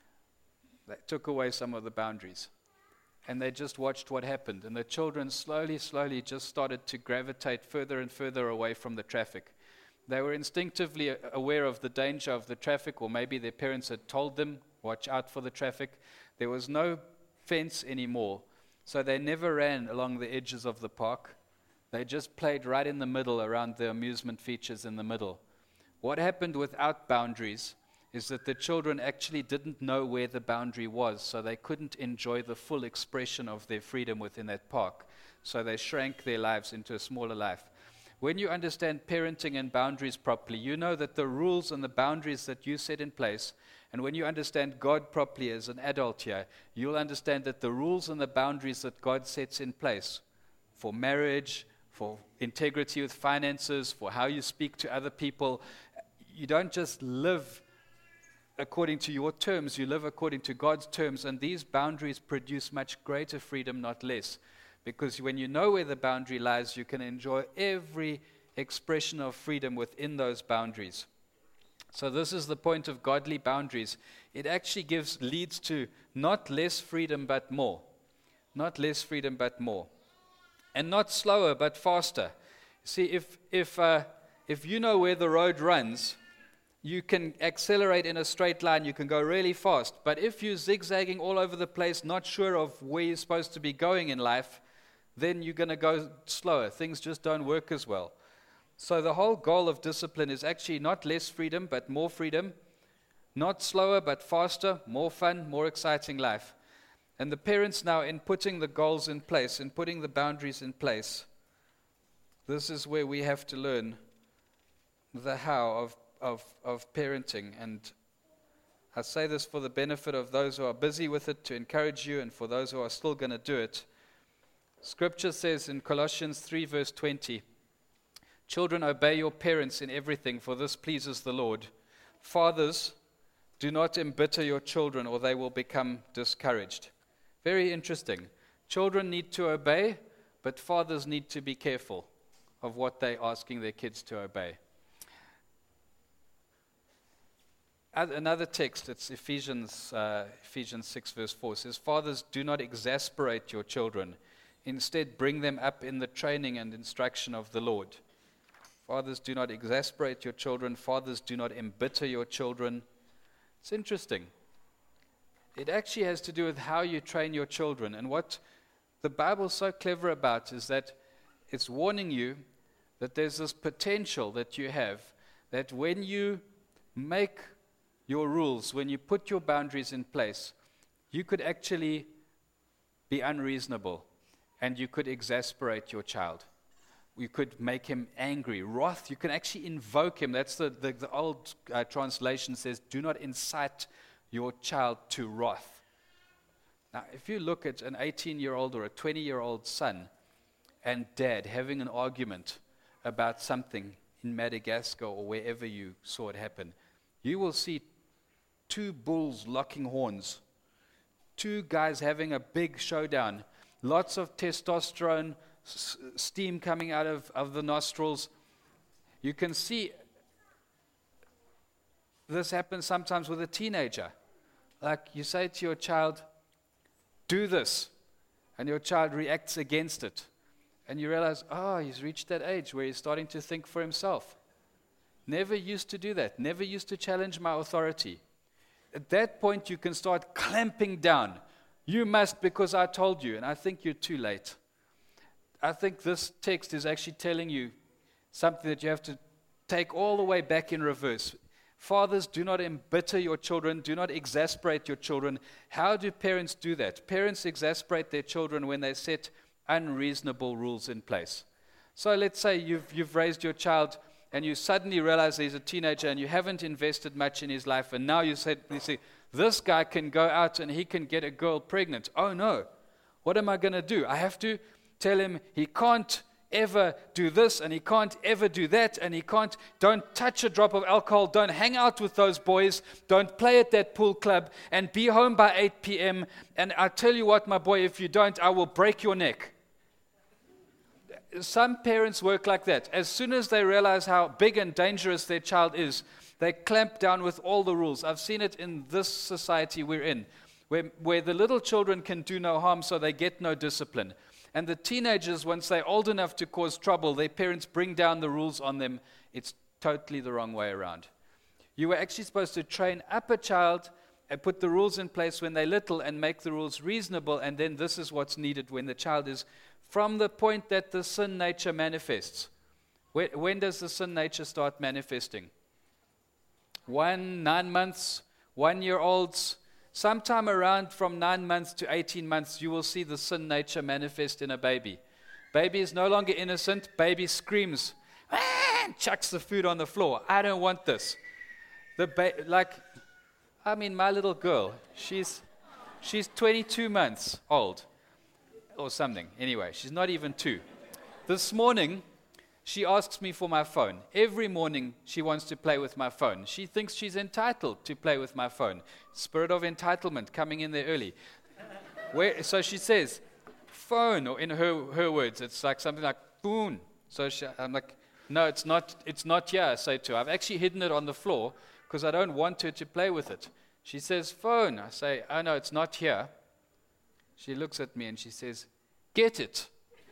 They took away some of the boundaries. And they just watched what happened. And the children slowly, slowly just started to gravitate further and further away from the traffic. They were instinctively aware of the danger of the traffic, or maybe their parents had told them, watch out for the traffic. There was no fence anymore. So they never ran along the edges of the park. They just played right in the middle around the amusement features in the middle. What happened without boundaries is that the children actually didn't know where the boundary was, so they couldn't enjoy the full expression of their freedom within that park. So they shrank their lives into a smaller life. When you understand parenting and boundaries properly, you know that the rules and the boundaries that you set in place, and when you understand God properly as an adult here, you'll understand that the rules and the boundaries that God sets in place for marriage, for integrity with finances, for how you speak to other people, you don't just live according to your terms, you live according to God's terms, and these boundaries produce much greater freedom, not less. Because when you know where the boundary lies, you can enjoy every expression of freedom within those boundaries. So this is the point of godly boundaries. It actually gives leads to not less freedom but more. Not less freedom but more. And not slower but faster. See, if if uh, if you know where the road runs, you can accelerate in a straight line, you can go really fast. But if you're zigzagging all over the place, not sure of where you're supposed to be going in life, then you're going to go slower. Things just don't work as well. So the whole goal of discipline is actually not less freedom, but more freedom. Not slower, but faster, more fun, more exciting life. And the parents now, in putting the goals in place, in putting the boundaries in place, this is where we have to learn the how of Of, of parenting. And I say this for the benefit of those who are busy with it, to encourage you, and for those who are still going to do it. Scripture says in Colossians three verse twenty, "Children, obey your parents in everything, for this pleases the Lord. Fathers, do not embitter your children, or they will become discouraged." Very interesting. Children need to obey, but fathers need to be careful of what they're asking their kids to obey. Another text, it's Ephesians uh, Ephesians six verse four, says, "Fathers, do not exasperate your children. Instead, bring them up in the training and instruction of the Lord." Fathers, do not exasperate your children. Fathers, do not embitter your children. It's interesting. It actually has to do with how you train your children. And what the Bible's so clever about is that it's warning you that there's this potential that you have, that when you make your rules, when you put your boundaries in place, you could actually be unreasonable and you could exasperate your child. You could make him angry. Wrath, you can actually invoke him. That's the, the, the old uh, translation says, do not incite your child to wrath. Now, if you look at an eighteen-year-old or a twenty-year-old son and dad having an argument about something in Madagascar or wherever you saw it happen, you will see two bulls locking horns, two guys having a big showdown, lots of testosterone, s- steam coming out of, of the nostrils. You can see this happens sometimes with a teenager. Like you say to your child, do this, and your child reacts against it. And you realize, oh, he's reached that age where he's starting to think for himself. Never used to do that. Never used to challenge my authority. At that point, you can start clamping down. You must because I told you, and I think you're too late. I think this text is actually telling you something that you have to take all the way back in reverse. Fathers, do not embitter your children. Do not exasperate your children. How do parents do that? Parents exasperate their children when they set unreasonable rules in place. So let's say you've, you've raised your child and you suddenly realize he's a teenager and you haven't invested much in his life, and now you, said, you say, this guy can go out and he can get a girl pregnant. Oh no, what am I going to do? I have to tell him he can't ever do this and he can't ever do that, and he can't, don't touch a drop of alcohol, don't hang out with those boys, don't play at that pool club, and be home by eight p.m. And I tell you what, my boy, if you don't, I will break your neck. Some parents work like that. As soon as they realize how big and dangerous their child is, they clamp down with all the rules. I've seen it in this society we're in, where, where the little children can do no harm, so they get no discipline. And the teenagers, once they're old enough to cause trouble, their parents bring down the rules on them. It's totally the wrong way around. You were actually supposed to train up a child and put the rules in place when they're little and make the rules reasonable, and then this is what's needed when the child is from the point that the sin nature manifests. When, when does the sin nature start manifesting? One, nine months, one-year-olds. Sometime around from nine months to eighteen months, you will see the sin nature manifest in a baby. Baby is no longer innocent. Baby screams, ah, chucks the food on the floor. I don't want this. The ba- like, I mean, my little girl, she's she's twenty-two months old or something. Anyway, she's not even two. This morning, she asks me for my phone. Every morning, she wants to play with my phone. She thinks she's entitled to play with my phone. Spirit of entitlement coming in there early. Where, so she says, phone, or in her, her words, it's like something like, boon. So she, I'm like, no, it's not, it's not here, I say to her. I've actually hidden it on the floor because I don't want her to play with it. She says, phone. I say, oh, no, it's not here. She looks at me and she says, get it.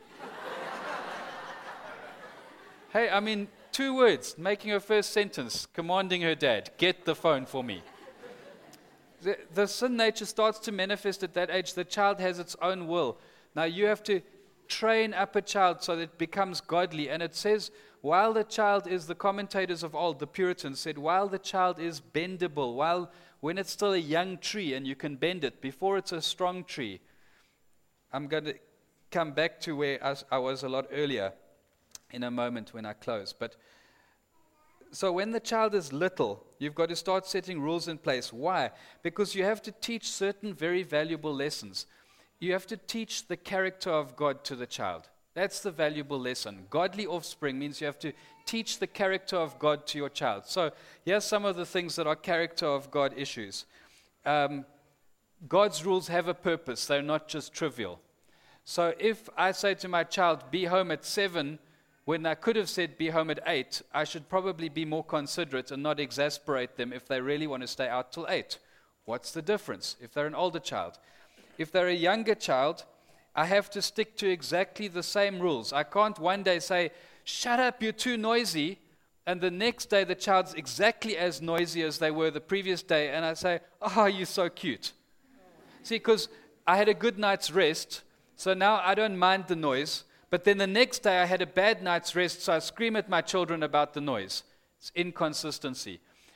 Hey, I mean, two words, making her first sentence, commanding her dad, get the phone for me. The, the sin nature starts to manifest at that age. The child has its own will. Now you have to train up a child so that it becomes godly. And it says, while the child is, the commentators of old, the Puritans said, while the child is bendable, while when it's still a young tree and you can bend it, before it's a strong tree. I'm going to come back to where I, I was a lot earlier in a moment when I close. But so when the child is little, you've got to start setting rules in place. Why? Because you have to teach certain very valuable lessons. You have to teach the character of God to the child. That's the valuable lesson. Godly offspring means you have to teach the character of God to your child. So here's some of the things that are character of God issues. Um, God's rules have a purpose. They're not just trivial. So if I say to my child, be home at seven, when I could have said be home at eight, I should probably be more considerate and not exasperate them if they really want to stay out till eight. What's the difference if they're an older child? If they're a younger child, I have to stick to exactly the same rules. I can't one day say, shut up, you're too noisy, and the next day the child's exactly as noisy as they were the previous day, and I say, oh, you're so cute. See, because I had a good night's rest, so now I don't mind the noise, but then the next day I had a bad night's rest, so I scream at my children about the noise. It's inconsistency.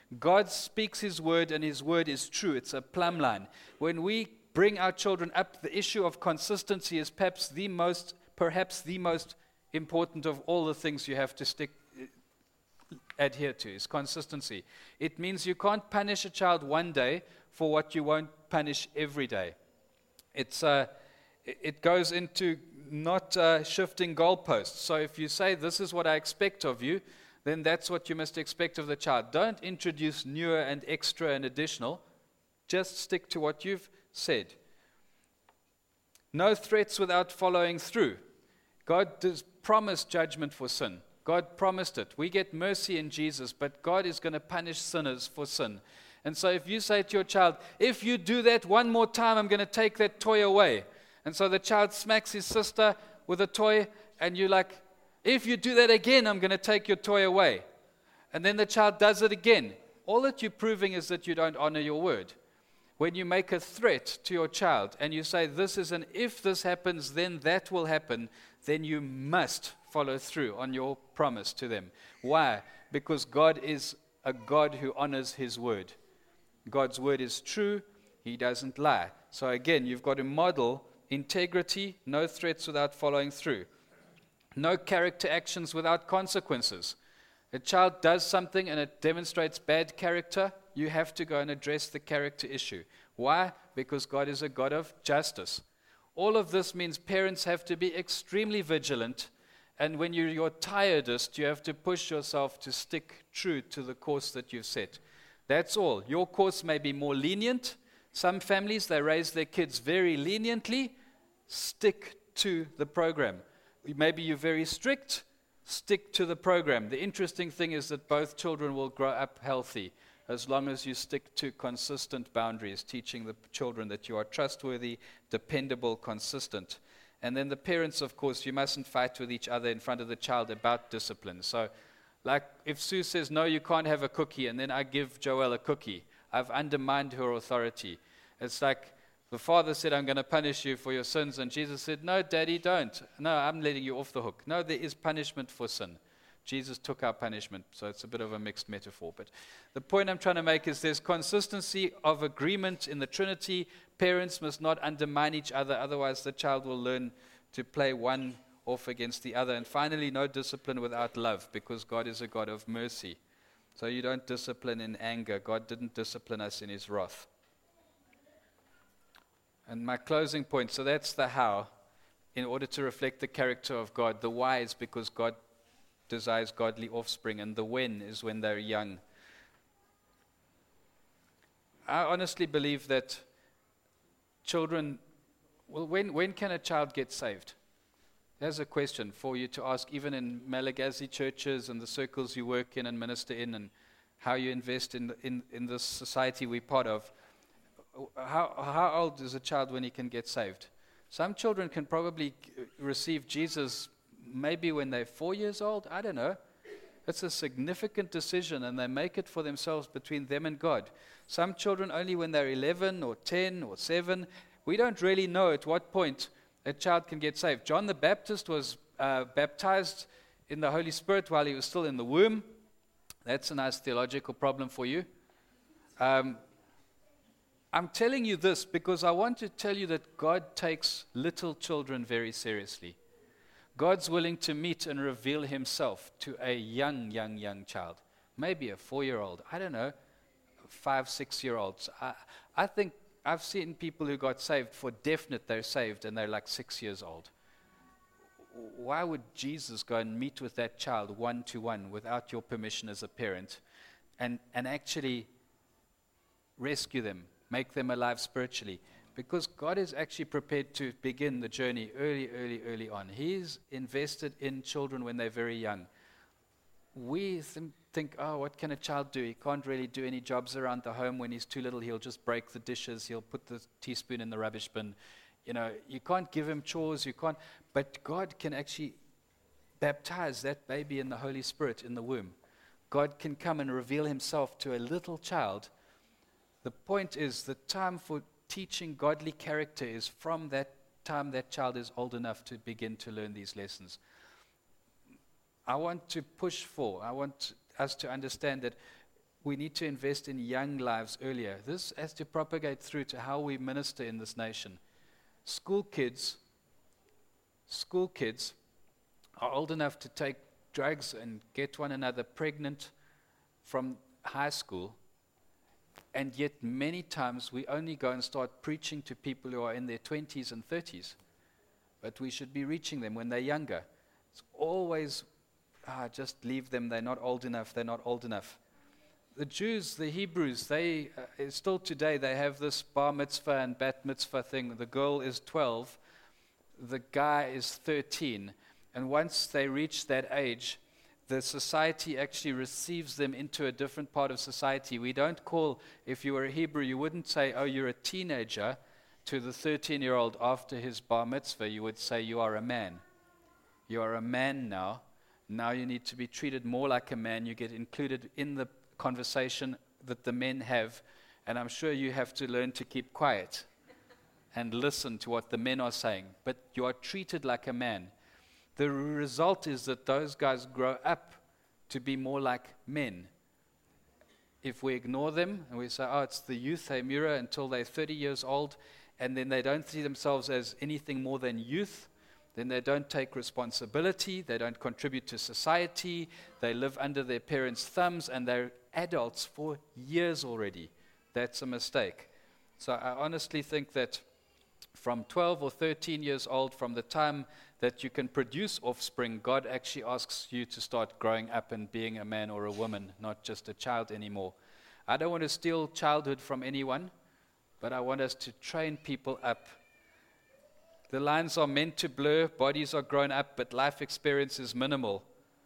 God speaks His word, and His word is true. It's a plumb line. When we bring our children up, the issue of consistency is perhaps the most, perhaps the most important of all the things you have to stick, adhere to, is consistency. It means you can't punish a child one day for what you won't punish every day. It's uh, it goes into not uh, shifting goalposts. So if you say, this is what I expect of you, then that's what you must expect of the child. Don't introduce newer and extra and additional. Just stick to what you've said. No threats without following through. God does promise judgment for sin. God promised it. We get mercy in Jesus, but God is going to punish sinners for sin. And so if you say to your child, if you do that one more time, I'm going to take that toy away. And so the child smacks his sister with a toy, and you're like, if you do that again, I'm going to take your toy away. And then the child does it again. All that you're proving is that you don't honor your word. When you make a threat to your child and you say, this is an if this happens, then that will happen, then you must follow through on your promise to them. Why? Because God is a God who honors His word. God's word is true. He doesn't lie. So again, you've got to model integrity, no threats without following through. No character actions without consequences. A child does something and it demonstrates bad character, you have to go and address the character issue. Why? Because God is a God of justice. All of this means parents have to be extremely vigilant, and when you're your tiredest, you have to push yourself to stick true to the course that you've set. That's all. Your course may be more lenient. Some families, they raise their kids very leniently. Stick to the program. Maybe you're very strict. Stick to the program. The interesting thing is that both children will grow up healthy as long as you stick to consistent boundaries, teaching the children that you are trustworthy, dependable, consistent. And then the parents, of course, you mustn't fight with each other in front of the child about discipline. So, like if Sue says, no, you can't have a cookie, and then I give Joelle a cookie, I've undermined her authority. It's like the father said, I'm going to punish you for your sins, and Jesus said, no, Daddy, don't. No, I'm letting you off the hook. No, there is punishment for sin. Jesus took our punishment, so it's a bit of a mixed metaphor. But the point I'm trying to make is there's consistency of agreement in the Trinity. Parents must not undermine each other, otherwise the child will learn to play one off against the other. And finally, no discipline without love, because God is a God of mercy. So you don't discipline in anger. God didn't discipline us in His wrath. And my closing point, so that's the how, in order to reflect the character of God. The why is because God desires godly offspring, and the when is when they're young. I honestly believe that children, well, when, when can a child get saved? There's a question for you to ask, even in Malagasy churches and the circles you work in and minister in, and how you invest in, in, in this society we're part of. How, how old is a child when he can get saved? Some children can probably receive Jesus maybe when they're four years old. I don't know. It's a significant decision, and they make it for themselves between them and God. Some children only when they're eleven or ten or seven. We don't really know at what point a child can get saved. John the Baptist was uh, baptized in the Holy Spirit while he was still in the womb. That's a nice theological problem for you. Um, I'm telling you this because I want to tell you that God takes little children very seriously. God's willing to meet and reveal Himself to a young, young, young child. Maybe a four-year-old. I don't know. Five, six-year-olds. I, I think I've seen people who got saved for definite they're saved and they're like six years old. Why would Jesus go and meet with that child one-to-one without your permission as a parent and, and actually rescue them, make them alive spiritually? Because God is actually prepared to begin the journey early, early, early on. He's invested in children when they're very young. We th- think, oh, what can a child do? He can't really do any jobs around the home. When he's too little, he'll just break the dishes. He'll put the teaspoon in the rubbish bin. You know, you can't give him chores. You can't. But God can actually baptize that baby in the Holy Spirit in the womb. God can come and reveal Himself to a little child. The point is, the time for teaching godly character is from that time that child is old enough to begin to learn these lessons. I want to push for, I want us to understand that we need to invest in young lives earlier. This has to propagate through to how we minister in this nation. School kids, school kids are old enough to take drugs and get one another pregnant from high school, and yet many times we only go and start preaching to people who are in their twenties and thirties, but we should be reaching them when they're younger. It's always, ah, just leave them, they're not old enough, they're not old enough. The Jews, the Hebrews, they uh, still today, they have this bar mitzvah and bat mitzvah thing. The girl is twelve, the guy is thirteen, and once they reach that age, the society actually receives them into a different part of society. We don't call, if you were a Hebrew, you wouldn't say, oh, you're a teenager, to the thirteen-year-old after his bar mitzvah. You would say, you are a man. You are a man now. Now you need to be treated more like a man. You get included in the conversation that the men have, and I'm sure you have to learn to keep quiet and listen to what the men are saying, but you are treated like a man. The result is that those guys grow up to be more like men. If we ignore them and we say, oh, it's the youth, hey, Mira, until they're thirty years old, and then they don't see themselves as anything more than youth, then they don't take responsibility, they don't contribute to society, they live under their parents' thumbs, and they're adults for years already. That's a mistake. So I honestly think that from twelve or thirteen years old, from the time that you can produce offspring, God actually asks you to start growing up and being a man or a woman, not just a child anymore. I don't want to steal childhood from anyone, but I want us to train people up. The lines are meant to blur, bodies are grown up, but life experience is minimal.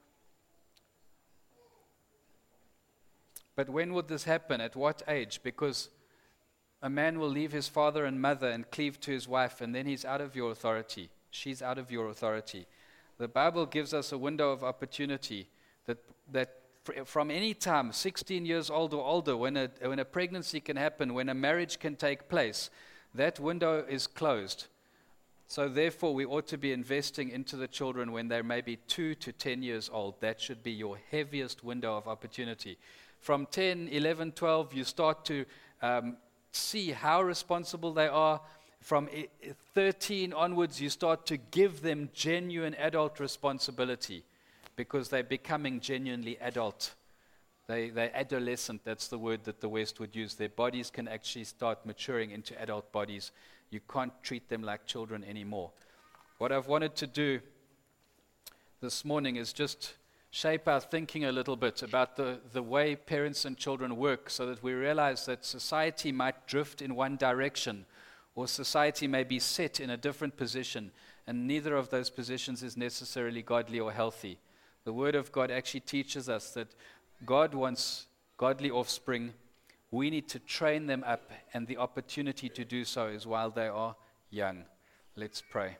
But when would this happen? At what age? Because a man will leave his father and mother and cleave to his wife, and then he's out of your authority. She's out of your authority. The Bible gives us a window of opportunity that that fr- from any time, sixteen years old or older, when a, when a pregnancy can happen, when a marriage can take place, that window is closed. So therefore, we ought to be investing into the children when they're maybe two to ten years old. That should be your heaviest window of opportunity. From ten, eleven, twelve, you start to um, see how responsible they are. From thirteen onwards, you start to give them genuine adult responsibility because they're becoming genuinely adult. They, they're adolescent, that's the word that the West would use. Their bodies can actually start maturing into adult bodies. You can't treat them like children anymore. What I've wanted to do this morning is just shape our thinking a little bit about the, the way parents and children work so that we realize that society might drift in one direction, or society may be set in a different position, and neither of those positions is necessarily godly or healthy. The Word of God actually teaches us that God wants godly offspring. We need to train them up, and the opportunity to do so is while they are young. Let's pray.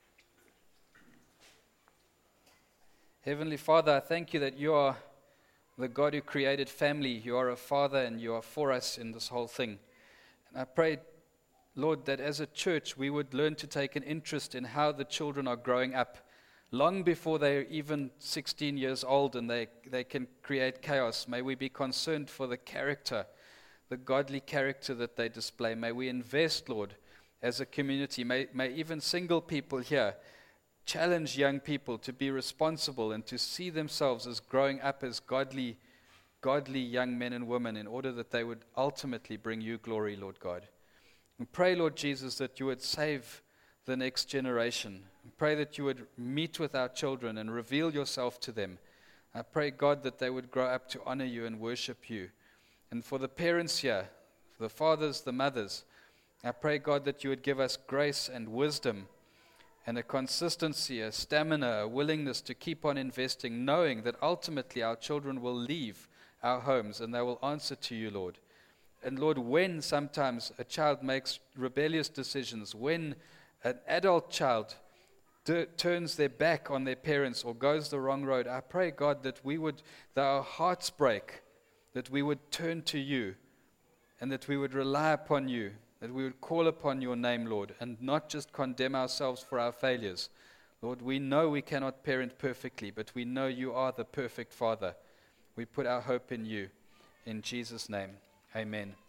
Heavenly Father, I thank you that you are the God who created family. You are a father, and you are for us in this whole thing. And I pray, Lord, that as a church we would learn to take an interest in how the children are growing up, long before they're even sixteen years old and they, they can create chaos. May we be concerned for the character, the godly character that they display. May we invest, Lord, as a community. May, may even single people here challenge young people to be responsible and to see themselves as growing up as godly, godly young men and women in order that they would ultimately bring you glory, Lord God. And pray, Lord Jesus, that you would save the next generation. And pray that you would meet with our children and reveal yourself to them. I pray, God, that they would grow up to honor you and worship you. And for the parents here, for the fathers, the mothers, I pray, God, that you would give us grace and wisdom and a consistency, a stamina, a willingness to keep on investing, knowing that ultimately our children will leave our homes and they will answer to you, Lord. And Lord, when sometimes a child makes rebellious decisions, when an adult child d- turns their back on their parents or goes the wrong road, I pray, God, that we would, that our hearts break, that we would turn to you and that we would rely upon you, that we would call upon your name, Lord, and not just condemn ourselves for our failures. Lord, we know we cannot parent perfectly, but we know you are the perfect Father. We put our hope in you. In Jesus' name, amen.